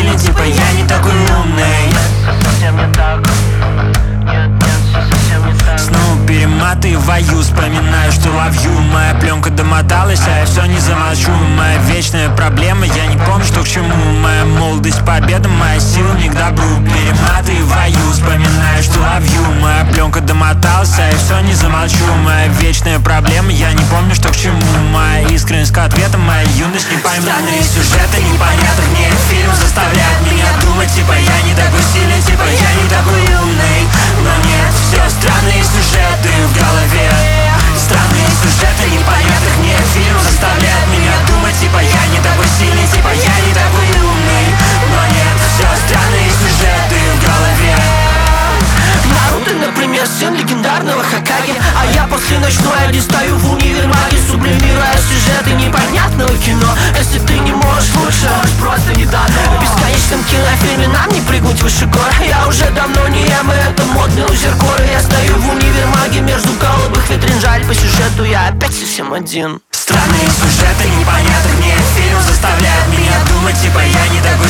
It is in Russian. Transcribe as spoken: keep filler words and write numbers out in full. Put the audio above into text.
сильный, типа я не такой умный. Совсем не так. Нет, нет, все совсем не так. Снова перематываю, вспоминаю, что ловью. Моя пленка домоталась, а я все не замолчу. Моя вечная проблема, я не помню, что к чему. Моя молодость, победа, моя сила не к добру. Перематываю, вспоминаю, что ловью. Моя пленка домоталась, а я все не замолчу. Моя вечная проблема, я не помню, что к чему. Моя искренность к ответам, моя юность не пойму. Странные сюжеты непонятных мне фильм заставляют меня думать, типа я не такой сильный, типа я не такой умный. Но нет, все странные сюжеты в голове. Странные сюжеты непонятных мне фильм заставляют меня думать, типа я не такой сильный, типа я не такой умный. Но нет, все странные сюжеты в голове. Наруто, например, сын легендарного Хокаге, а я после ночной один стою в универмаге, сублимируя сюжеты непонятного кино. Если ты не можешь лучше, просто не дано. В бесконечном кинофильме нам не прыгнуть выше гор. Я уже давно не ем, и это модный лузер горы. Я стою в универмаге между голубых витрин. Жаль, по сюжету я опять совсем один. Странные сюжеты непонятных мне фильм заставляют меня думать, типа я не такой